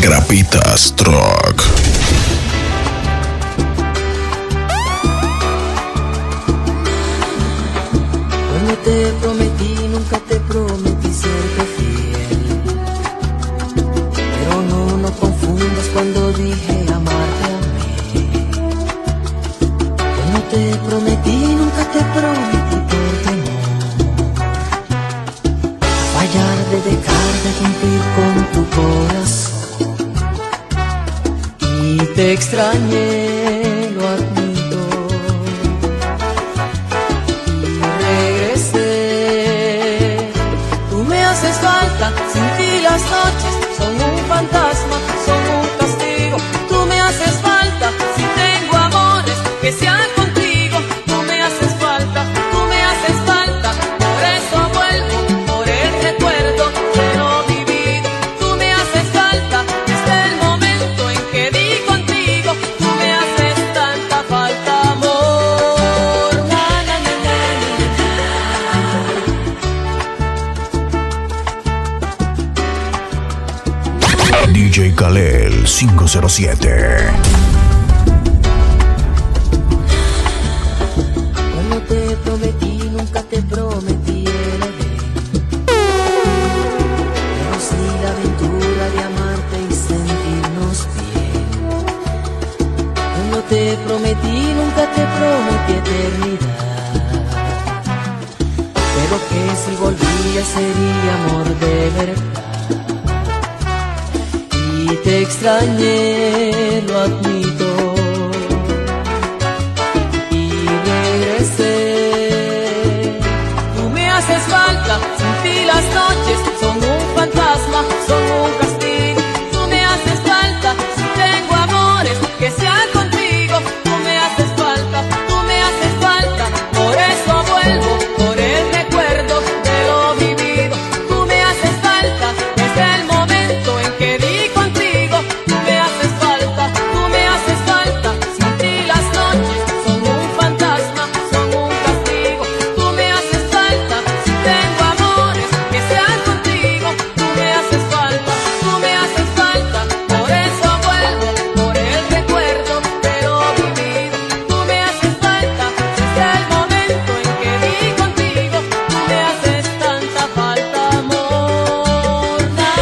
Grapitas Truck. Cuando te prometí, nunca te prometí serte fiel. Pero no confundas cuando dije amarte a mí. Cuando te prometí, nunca te prometí por temor a fallar de dejar de cumplir con tu corazón. Y te extrañé, lo admito, y regresé. Tú me haces falta, sin ti las noches son un fantasma, son un castigo. Tú me haces falta, si tengo amores que sean contigo. Tú me haces falta, tú me haces falta, por eso vuelvo, por el recuerdo de lo vivido. Tú me haces falta, desde el momento en que di contigo. Tú me haces tanta falta, amor. Na, na, na, na, na. DJ Kalel 507. Cuando te prometí, nunca te prometí el Edén, pero sí la aventura de amarte y sentirnos bien. Cuando te prometí, nunca te prometí eternidad, pero que si volvía sería amor de verdad. Y te extrañé, lo admito, y regresé. Tú me haces falta, sin ti las noches son un fantasma, son un castigo. Tú me haces falta, si tengo amores que sean contigo. Tú me haces falta, tú me haces falta, por eso vuelvo, por el recuerdo de lo vivido. Tú me haces falta, desde el momento en que di contigo. Tú me haces falta, tú me haces falta, sin ti las noches son un fantasma, son un castigo. Tú me haces falta, si tengo amores que sean contigo. Tú me haces falta, por eso vuelvo, por el recuerdo de lo vivido. Tú me haces falta, desde el momento en que di contigo. Tú me haces tanta falta, amor.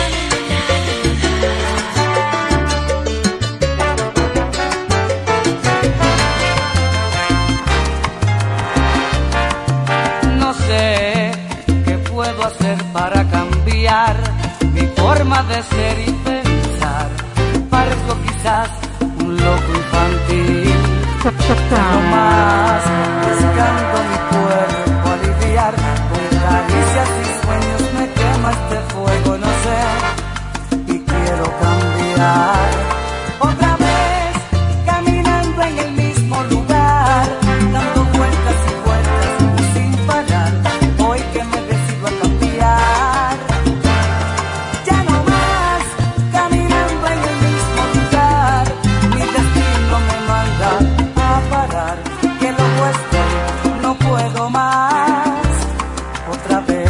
No sé qué puedo hacer para cambiar mi forma de ser y pensar. Parezco quizás un loco infantil, no más buscando mi cuerpo aliviar. Con caricias y sueños me quema este fuego, no sé, y quiero cambiar. Otra vez caminando en el mismo lugar, dando vueltas y vueltas y sin parar. Hoy que me decido a cambiar, ya no más caminando en el mismo lugar. Mi destino me manda a parar, que loco estoy, no puedo más. Otra vez.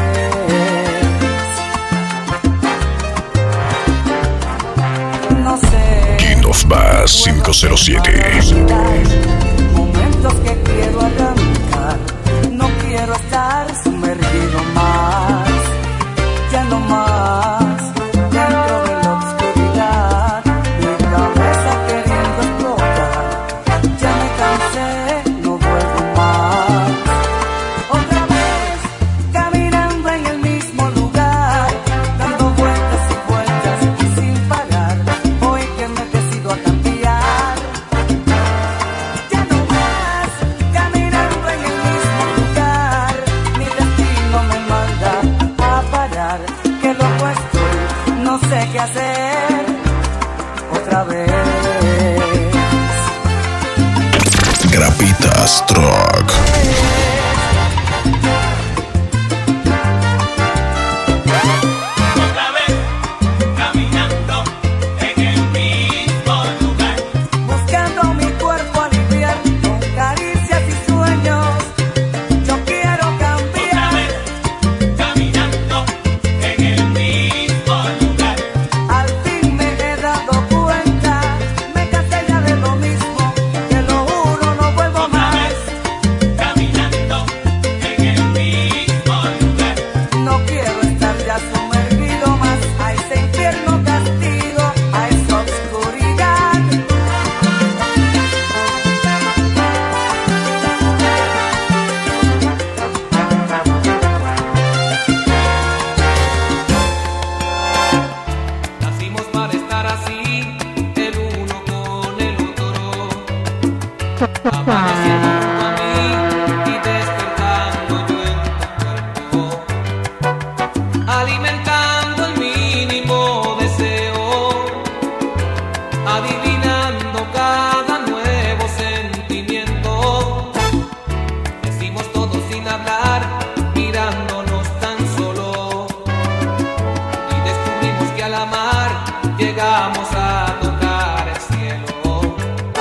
No sé. King of Bass 507. Momentos que quiero arrancar. No quiero estar sumergido más. Ya no más. Dentro de la oscuridad, mi cabeza queriendo explotar. Ya me cansé, no vuelvo más. Otra vez caminando en el mismo lugar, dando vueltas y vueltas y sin parar. Hoy que me decido a cambiar, ya no más caminando en el mismo lugar. Mi destino me manda a parar, que loco estoy, no sé qué hacer. Otra vez. Grapitas Truck. Otra vez caminando en el mismo lugar. Buscando mi cuerpo aliviar con caricias y sueños. Yo quiero Otra cambiar. vez caminando en el mismo lugar. Al fin me he dado llegamos a tocar el cielo,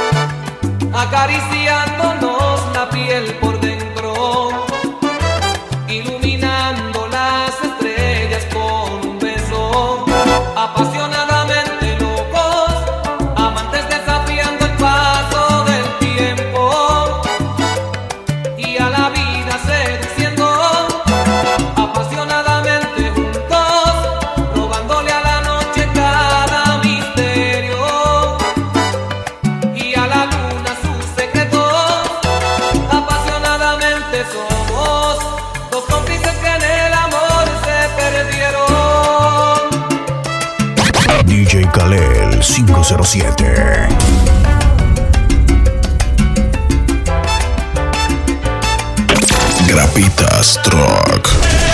acariciándonos la piel por dentro, iluminando las estrellas con un beso, apasionadamente locos, amantes desafiando el paso del tiempo y a la vida seduciendo, apasionadamente juntos, robándole a la noche cada misterio y a la luna sus secretos. Apasionadamente somos dos cómplices que en el amor se perdieron. DJ Kalel 507. Grapitas Truck.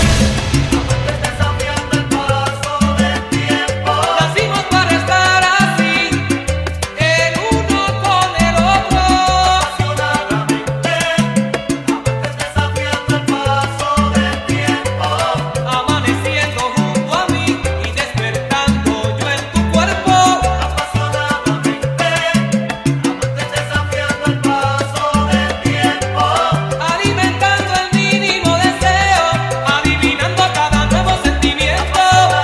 Nacimos para estar así, el uno con el otro. Amaneciendo junto a mí y despertando yo en tu cuerpo. Alimentando el mínimo deseo, adivinando cada nuevo sentimiento.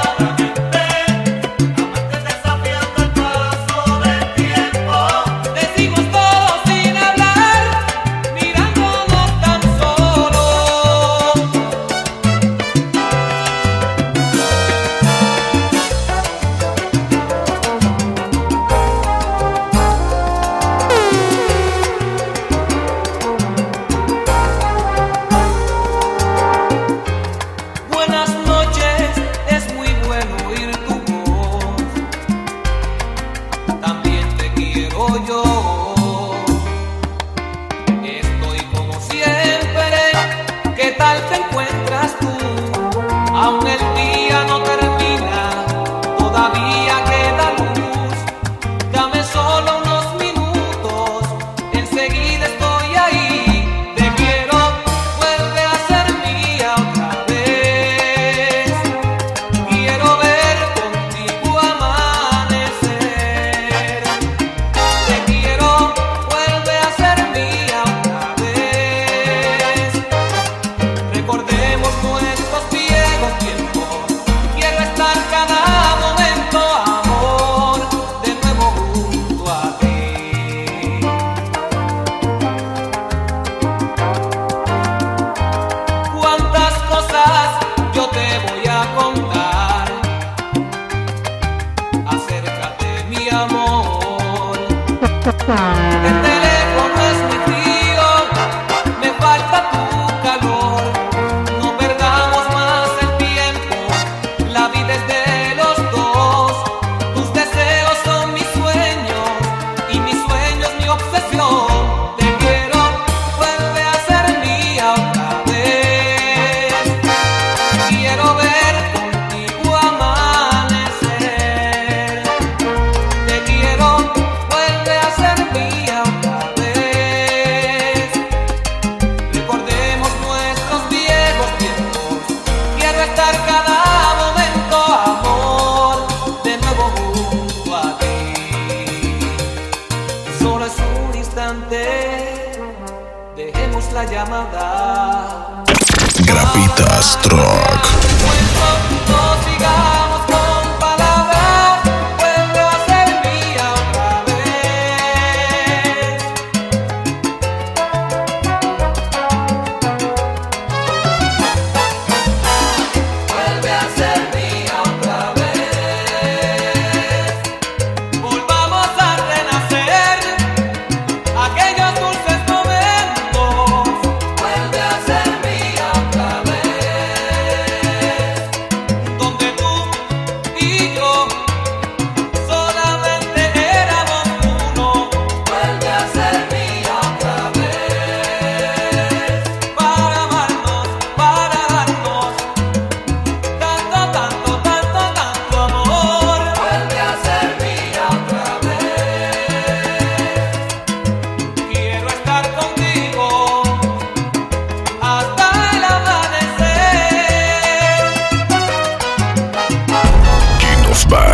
Decimos todo sin hablar, mirándonos tan solo. Buenas noches, es muy bueno oír tu voz. También te quiero yo. Estoy como siempre. ¿Qué tal te encuentras tú? Aún el día no termina, todavía queda luz. Dame solo unos minutos, enseguida estoy ahí. Te quiero, vuelve a ser mía otra vez. Quiero ver contigo amanecer. Te quiero, vuelve a ser mía otra vez. Recordemos nuestros viejos tiempos. Quiero estar cada momento, amor, de nuevo junto a ti. Cuántas cosas yo te voy a contar. Acércate, mi amor. El teléfono es muy frío, me falta tu calor. No perdamos más el tiempo, la vida es de los dos. Tus deseos son mis sueños y mis sueños mi obsesión. Te quiero, vuelve a ser mía otra vez. Quiero ver contigo amanecer. Te quiero, vuelve a ser mía otra vez. Recordemos nuestros viejos tiempos. Quiero estar cada momento, amor, de nuevo junto a ti. Solo es un instante, dejemos la llamada. Grapitas Truck. No sigamos con palabras, vuelve a ser mía otra vez. Vuelve a ser mía otra vez. Volvamos a renacer, aquellos dulces momentos. Vuelve a ser mía otra vez.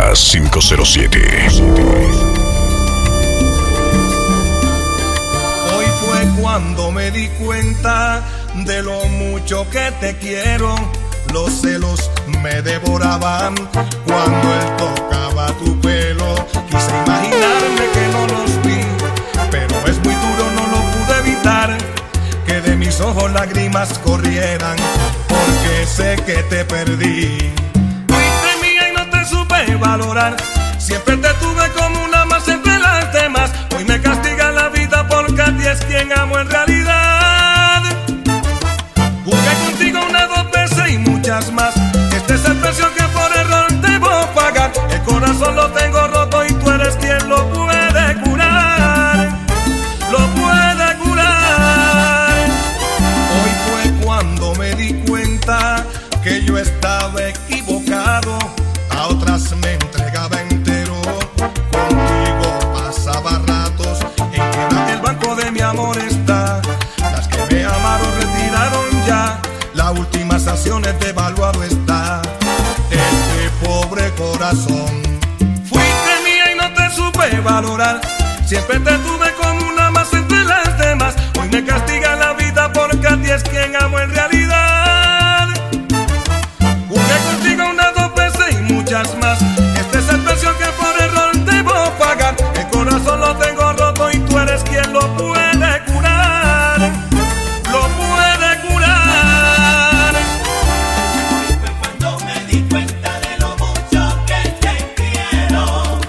Grapitas 507. Hoy fue cuando me di cuenta de lo mucho que te quiero. Los celos me devoraban cuando él tocaba tu pelo. Quise imaginarme que no los vi, pero es muy duro, no lo pude evitar, que de mis ojos lágrimas corrieran, porque sé que te perdí. Fuiste mía y no te supe valorar, siempre te tuve como una más entre las demás. Hoy me castiga la vida porque a ti es quien amo en realidad. Jugué contigo una, dos veces y muchas más. Este es el precio que por error debo pagar. El corazón lo tengo roto y tú eres quien lo puede curar. Lo puede curar. Hoy fue cuando me di cuenta que yo estaba equivocado. A otras me entregaba entero. Contigo pasaba ratos en que en el banco de mi amor está. Las que me amaron retiraron ya. Las últimas acciones devaluado está este pobre corazón. Fuiste mía y no te supe valorar, siempre te tuve como una más entre las demás. Hoy me castiga la vida porque a ti es quien amo en realidad. Jugué contigo una, dos veces y muchas más. Este es el precio que por error debo pagar. El corazón lo tengo roto y tú eres quien lo puede curar. Lo puede curar. Hoy fue cuando me di cuenta de lo mucho que te quiero.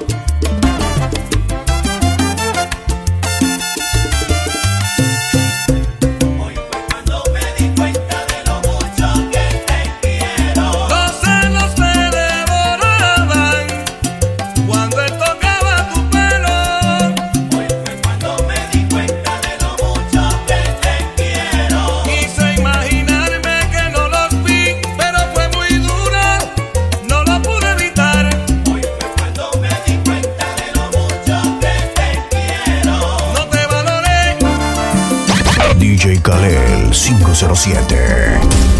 Hoy fue cuando me di cuenta de lo mucho que te quiero. Los celos me devoraban cuando él tocaba tu pelo. Hoy fue cuando me di cuenta de lo mucho que te quiero. Quise imaginarme que no los vi, pero fue muy duro, no lo pude evitar. Hoy fue cuando me di cuenta de lo mucho que te quiero. No te valoré. DJ Kalel 507.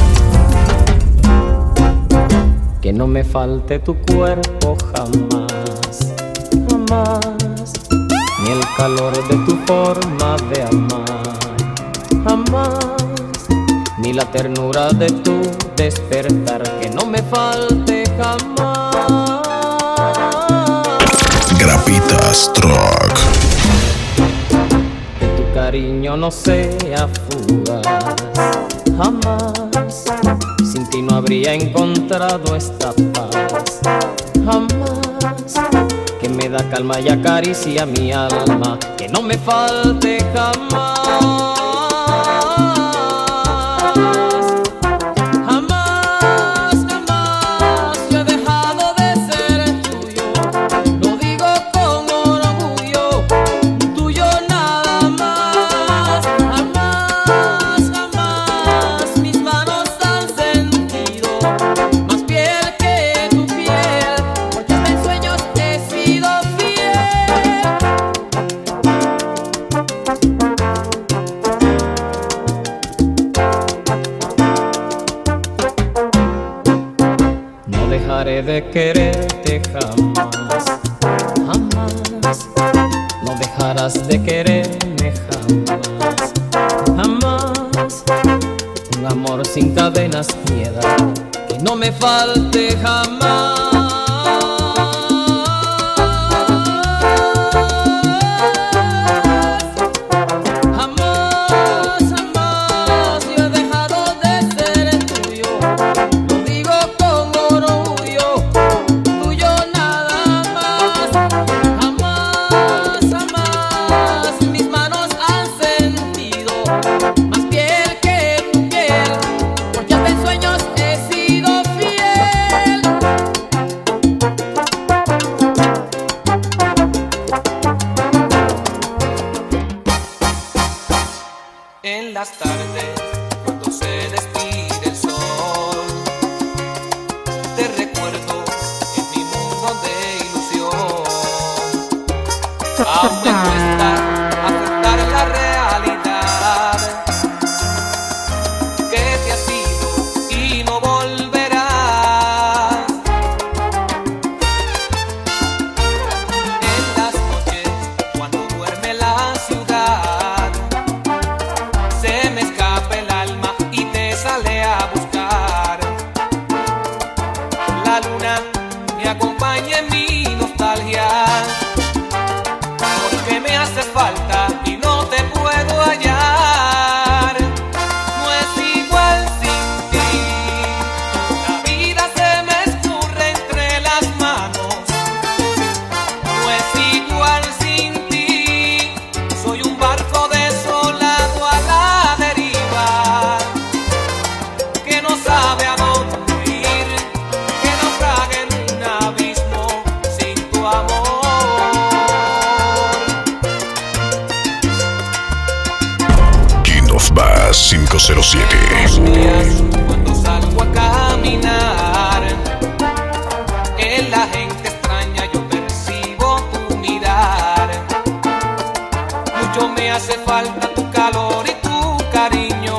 Que no me falte tu cuerpo jamás, jamás, ni el calor de tu forma de amar, jamás, ni la ternura de tu despertar, que no me falte jamás. Grapitas Truck. Que tu cariño no sea fugaz, jamás, sin ti no habría encontrado esta paz, jamás, que me da calma y acaricia mi alma, que no me falte jamás. Jamás, jamás yo he dejado de ser tuyo, lo digo con orgullo, tuyo nada más. Jamás, jamás mis manos han sentido más piel que tu piel, porque hasta en sueños he sido fiel. No dejaré de quererte jamás, jamás. No dejarás de quererme jamás, jamás. Un amor sin cadenas, piedad, que no me falte jamás. Jamás, jamás yo he dejado de ser tuyo, lo digo con orgullo, tuyo nada más. Jamás, jamás mis manos han sentido más piel que tu piel, porque hasta en sueños he sido fiel. En las tardes, cuando se despide el sol, te recuerdo en mi mundo de ilusión. Aún me cuesta aceptar la realidad, que te has ido y no volverás. la luna me acompañe en mi nostalgia, porque me haces falta y no te puedo hallar. No es igual sin ti, la vida se me escurre entre las manos. No es igual sin ti, soy un barco desolado a la deriva, que no sabe a dónde ir, que naufraga en un abismo sin tu amor. King of Bass 507. Cuando salgo a caminar, en la gente extraña yo percibo tu mirar. Mucho me hace falta tu calor y tu cariño.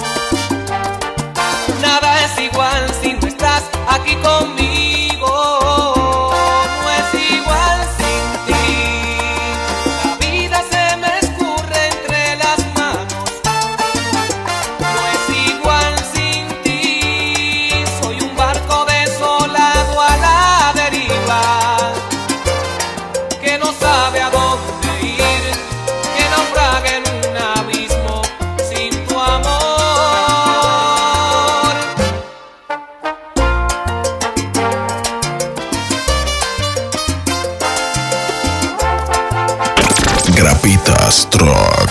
Nada es igual si no estás aquí conmigo. No es igual sin ti, la vida se me escurre entre las manos. No es igual sin ti, soy un barco desolado a la deriva, que no sabe a dónde ir, que naufraga en un abismo sin tu amor. Grapitas Truck.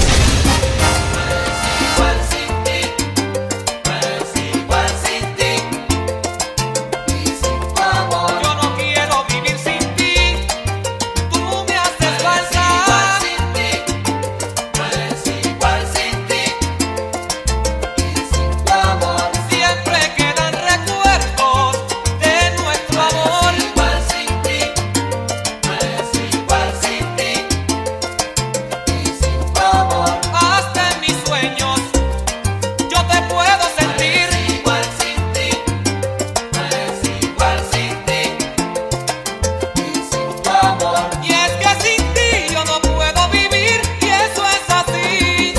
Igual sin ti, no es igual sin ti y sin tu amor. Yo no quiero vivir sin ti, tú me haces falta. Igual sin ti, no es igual sin ti y sin tu amor. Siempre quedan recuerdos de nuestro amor. Igual sin ti, no es igual sin ti y sin tu amor. Hasta en mis sueños yo te puedo sentir. Igual sin ti, no es igual sin ti y sin tu amor. Y es que sin ti yo no puedo vivir, y eso es así.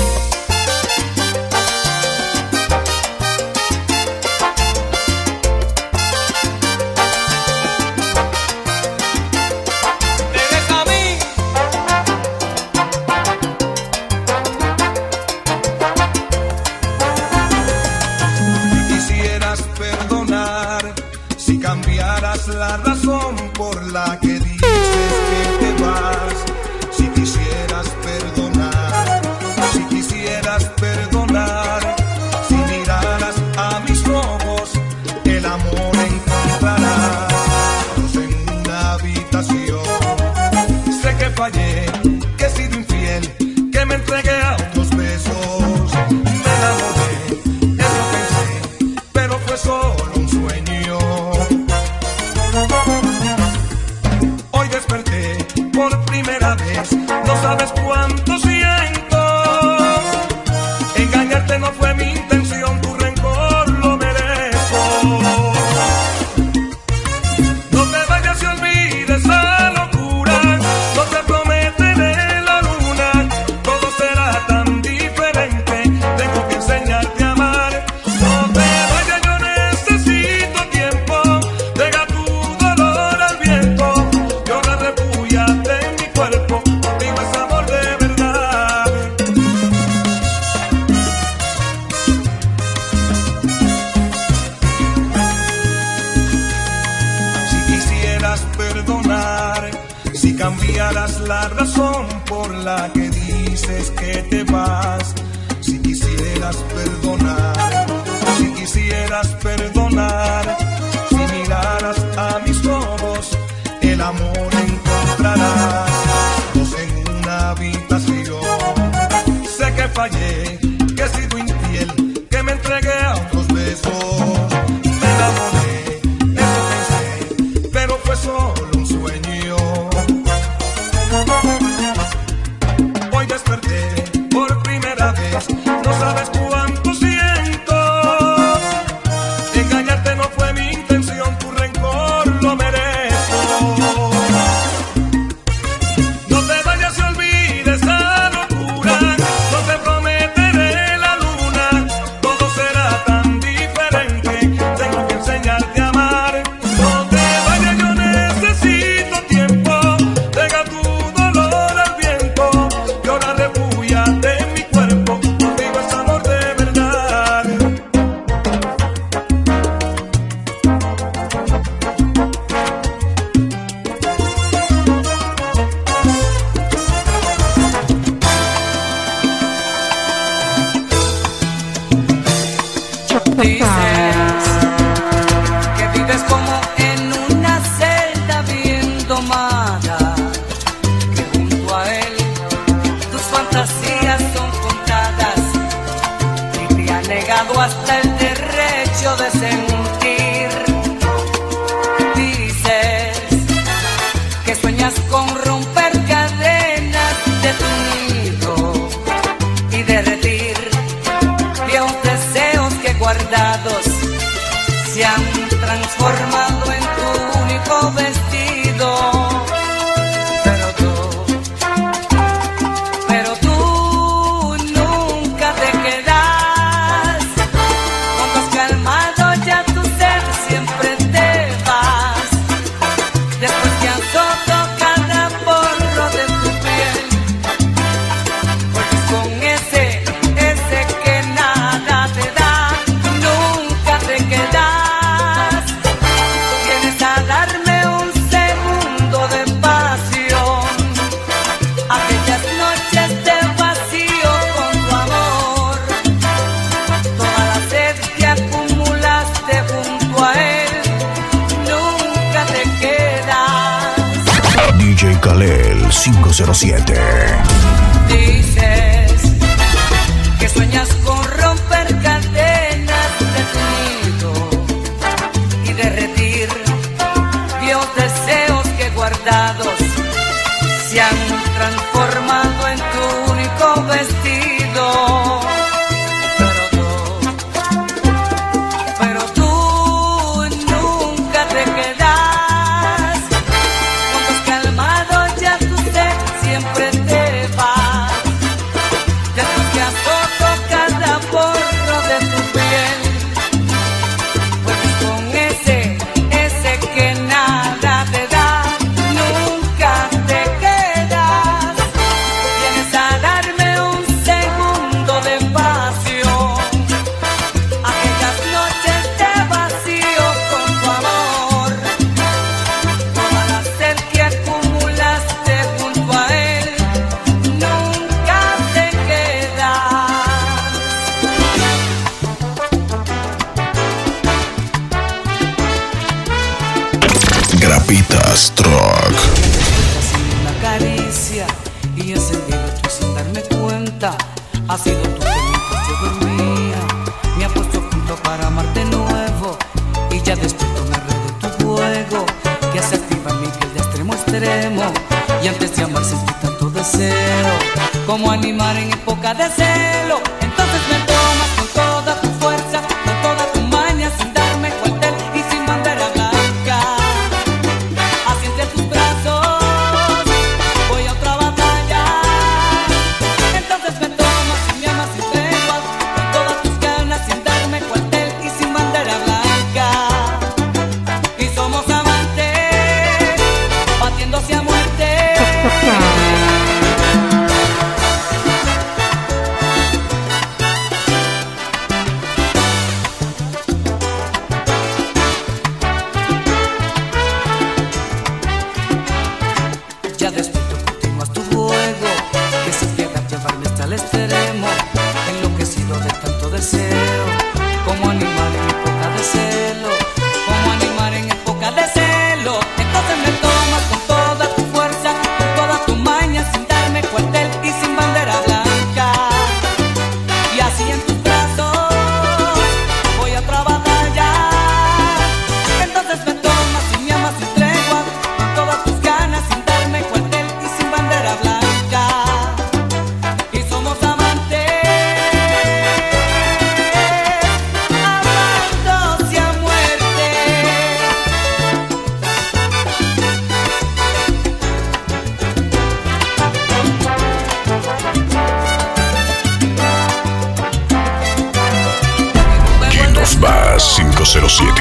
Te ves a mí, Si quisieras perdonar, si cambiaras la razón por la que dices que te vas, si quisieras perdonar, si quisieras perdonar, si miraras a mis ojos, el amor encontrarás. Todos en una habitación, sé que fallé, que he sido infiel, que me entregué a otros besos, me enamoré, eso pensé, pero fue solo un sueño. Hoy desperté por primera vez, no sabes cuánto siento. Engañarte no fue mi intención, tu rencor lo merezco. No te vayas y olvides esa locura, no te prometen en la luna, todo será tan diferente, tengo que enseñarte a amar. No te vayas, yo necesito tiempo, deja tu dolor al viento, yo la repúllate en mi cuerpo, contigo es amor de verdad. Si quisieras perdonar, si cambiaras la razón por la que dices que te vas, si quisieras perdonar, si quisieras perdonar, si miraras a mis ojos, el amor encontrarás. Dos en una habitación, sé que fallé, que he sido infiel, que me entregué a otros besos, me enamoré, eso pensé, pero fue solo un sueño. Hoy desperté por primera vez, no sabes cuánto siento. Engañarte no fue mi intención, tu rencor lo merezco. DJ Kalel 507. Dices que sueñas con romper cadenas de tu nido y derretir viejos deseos que guardados se han transformado en tu único vestido. Pero tú nunca te quedas. Con tus calmados ya tu sed siempre te vas. Ya tú te has roto cada porro de tu piel. Pues con ese que nada te da, nunca te quedas. Vienes a darme un segundo de pasión. Aquellas noches de vacío con tu amor. Toda la sed que acumulaste junto a él, nunca te quedas. Grapitas Truck. Una caricia y encendido tú sin darme cuenta. Ha sido tú que mientras yo dormía me ha puesto junto para amarte nuevo. Y ya despierto me enredo en tu juego que hace activa mi piel de extremo a extremo. Y antes de amar sentí tanto deseo como animar en época de celo. Entonces me tomas con toda tu fuerza, con toda tu maña, sin darme cuartel y sin bandera blanca. Así entre tus brazos voy a otra batalla. Entonces me tomas y me amas sin tregua, con todas tus ganas, sin darme cuartel y sin bandera blanca. Y somos amantes, batiéndose a muerte. Ya despierto continúas tu juego, que sin piedad llevarme hasta el extremo, enloquecido de tanto deseo, como animal en época de celo, como animal en época de celo. Entonces me tomas con toda tu fuerza, con toda tu maña, sin darme cuartel y sin bandera blanca. Y así en tus brazos voy a otra batalla. Entonces me tomas y me amas sin tregua, con todas tus ganas, sin darme cuartel y sin bandera blanca. Y somos amantes, amándose a muerte. King of Bass 507.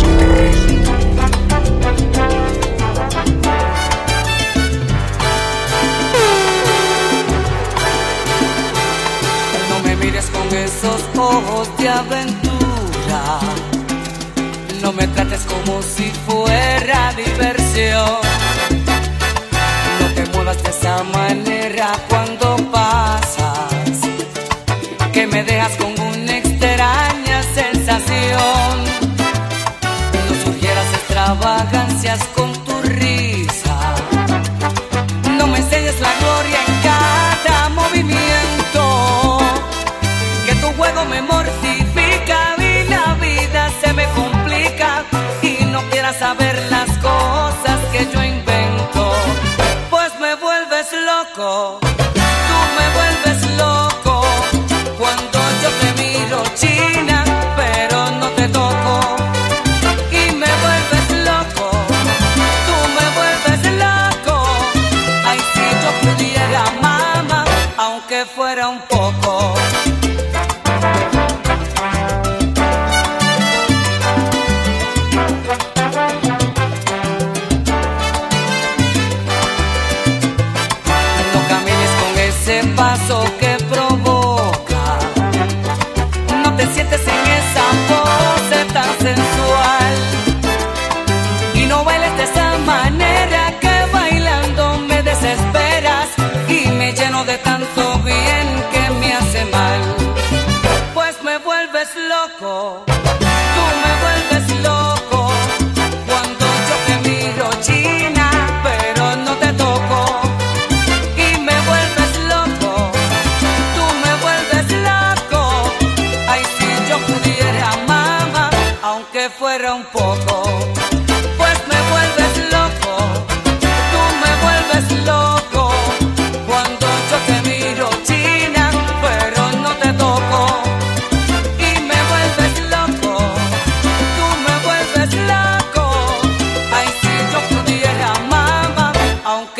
No me mires con esos ojos de aventura. No me trates como si fuera diversión. No te muevas de esa manera cuando pasas, que me dejas con una extraña sensación. No sugieras extravagancias con tu risa. No me enseñes la gloria en cada movimiento, que tu juego me mortifica y la vida se me complica. Y no quieras saber las cosas que yo invento, pues me vuelves loco. Tú me vuelves loco cuando yo te miro, china, pero no te toco. Y me vuelves loco, tú me vuelves loco. Ay, si yo pudiera, mamá, aunque fuera un poco. No camines con ese paso que provoca. No te sientes en esa pose tan sensual. Y no bailes de esa manera que bailando me desesperas y me lleno de tanto bien que me hace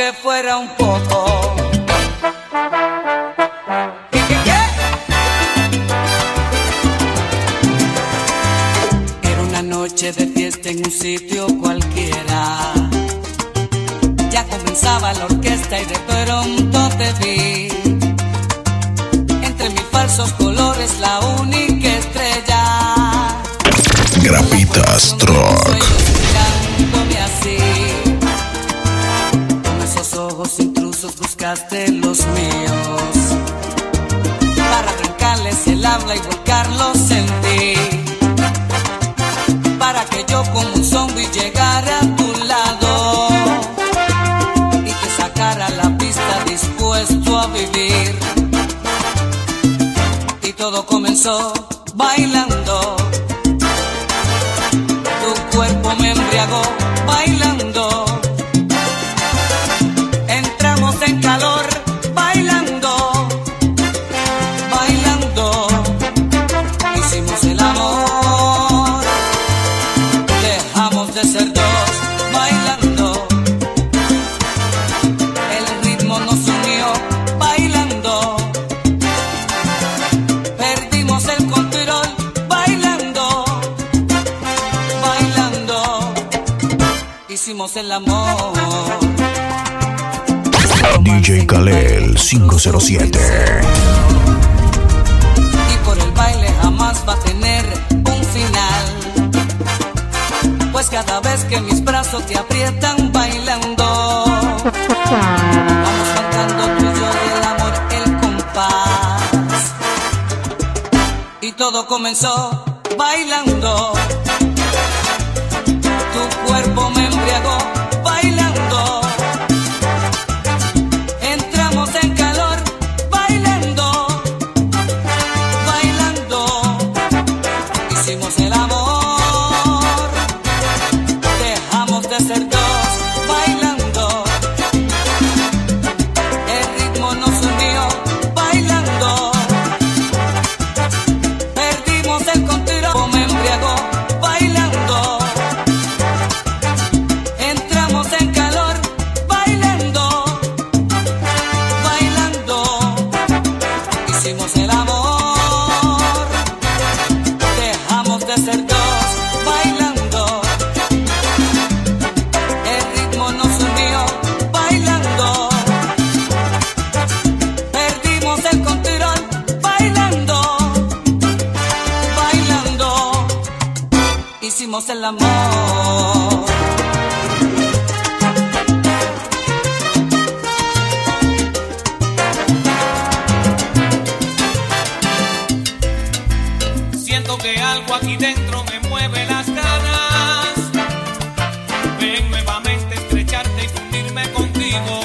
que fuera un poco. ¿Qué? Era una noche de fiesta en un sitio cualquiera. Ya comenzaba la orquesta y de pronto te vi. Entre mis falsos colores la única estrella. Grapitas Truck. Mirándome así. Con esos ojos intrusos buscaste los míos. Para arrancarles el habla y volcarlos en ti. Para que yo como un zombie llegara a tu lado. Y te sacara a la pista dispuesto a vivir. Y todo comenzó bailando. Tu cuerpo me embriagó bailando. Entramos en calor bailando. Bailando. Hicimos el amor. Dejamos de ser dos bailando. El ritmo nos unió bailando. Perdimos el control bailando. Bailando. Hicimos el amor. DJ Kalel 507. Y por el baile jamás va a tener un final. Pues cada vez que mis brazos te aprietan bailando, vamos cantando tú y yo del amor el compás. Y todo comenzó bailando. Tu cuerpo me embriagó bailando. Entramos en calor bailando. Bailando. Hicimos el amor. Dejamos de ser dos bailando. El ritmo nos unió bailando. Perdimos el control, me embriagó bailando. Entramos en calor bailando. Bailando. Hicimos el amor. Dejamos de ser dos bailando. El ritmo nos unió bailando. Perdimos el control bailando. Bailando. Hicimos el amor. Siento que algo aquí dentro me mueve las ganas. Ven nuevamente estrecharte y fundirme contigo.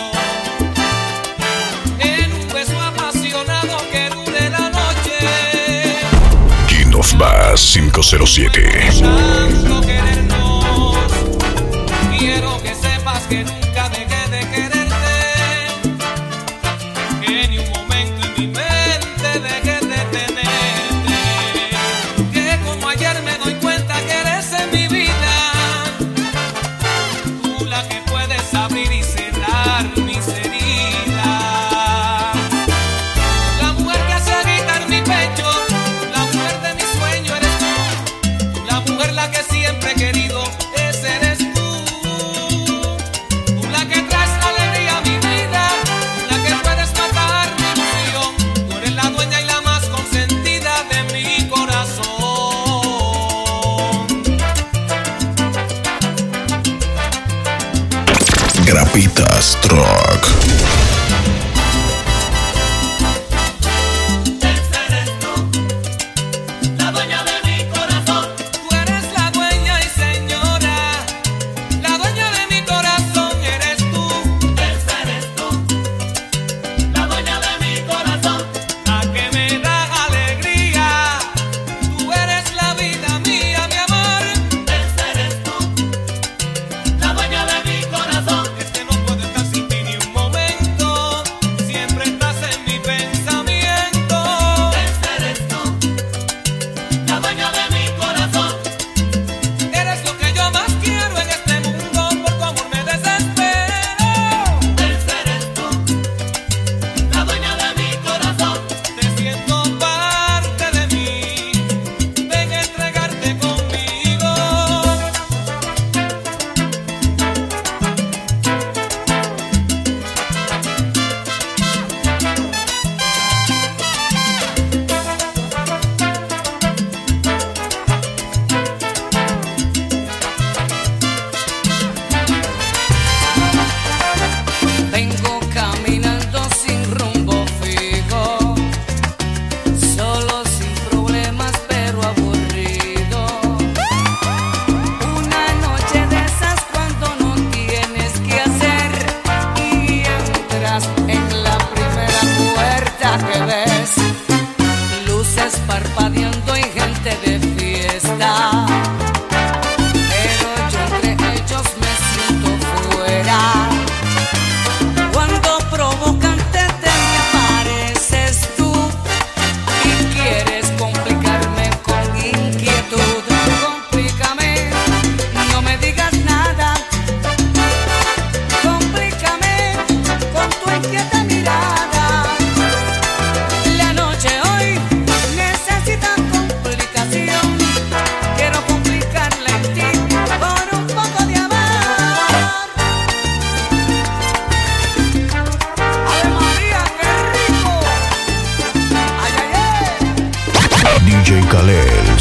En un beso apasionado que dure la noche. King of Bass 507. Tanto querernos. Quiero que sepas que nunca dejé de quererte. Que ni un momento en mi mente dejé de tenerte. Que como ayer me doy cuenta que eres en mi vida. Tú la que puedes abrir y cerrar mis heridas. La mujer que hace agitar mi pecho. La mujer de mi sueño eres tú. La mujer la que siempre he querido. Ese eres tú. Tú la que traes alegría a mi vida. Tú la que puedes matar mi ilusión. Tú eres la dueña y la más consentida de mi corazón. Grapitas Truck. La dueña de mi corazón, Tú eres la dueña y señora. La dueña de mi corazón eres tú. esa eres tú. La dueña de mi corazón, La que me da alegría. Tú eres la vida mía, mi amor. esa eres tú. La dueña de mi corazón, Es que no puedo estar sin ti ni un momento.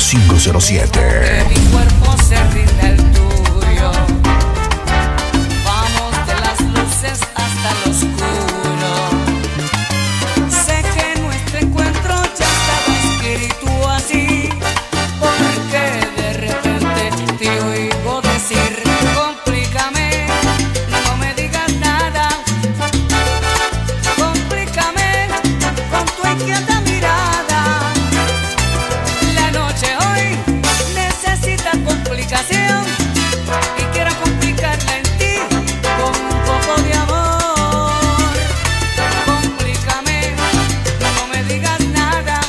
507. Mi cuerpo se rinde al tuyo. Vamos de las luces hasta lo oscuro. Sé que nuestro encuentro ya estaba escrito así, porque de repente te oigo decir: complícame, no me digas nada. Complícame con tu inquieta mirada. La noche hoy necesita complicación y quiero complicarla en ti con un poco de amor. Complícame, no me digas nada.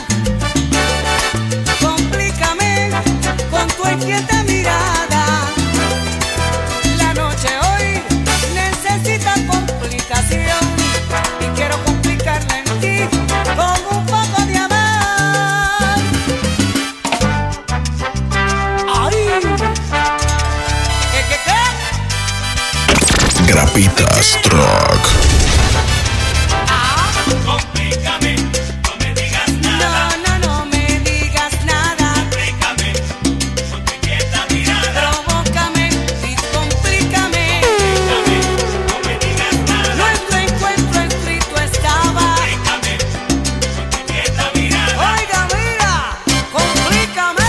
Complícame con tu inquieta mirada. La noche hoy necesita complicación y quiero complicarla en ti con un poco de amor. ¡Ay! ¿Qué? Grapitas Truck. Complícame, no me digas nada. No me digas nada. Complícame con tu inquieta mirada. Provócame y complícame. Complícame, no me digas nada. Nuestro encuentro escrito estaba. Complícame con tu inquieta mirada. Oiga, mira, complícame.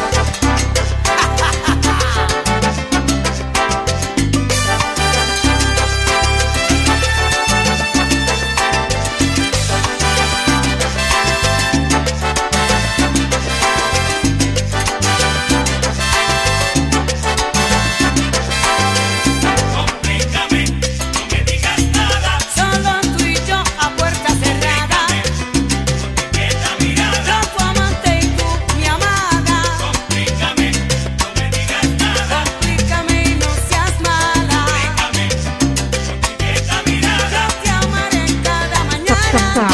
Complícame, no me digas nada. Solo tú y yo a puerta cerrada. Con tu inquieta mirada. Yo tu amante y tú mi amada. Complícame, no me digas nada. Complícame y no seas mala. Complícame con tu inquieta mirada. Yo te amaré cada mañana.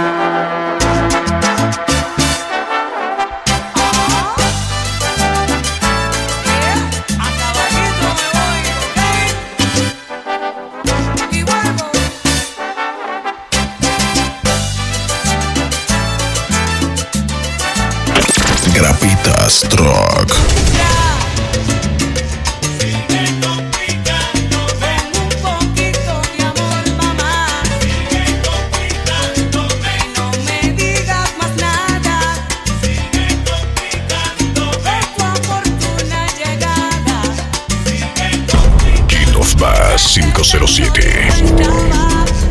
A caballito me voy, ¿ok? Y vuelvo. Grapitas Truck. Sigue complicándome. Con un poquito de amor, mamá. Sigue complicándome. No me digas más nada. Sigue complicándome. Tu oportuna llegada. King of Bass 507. Estaba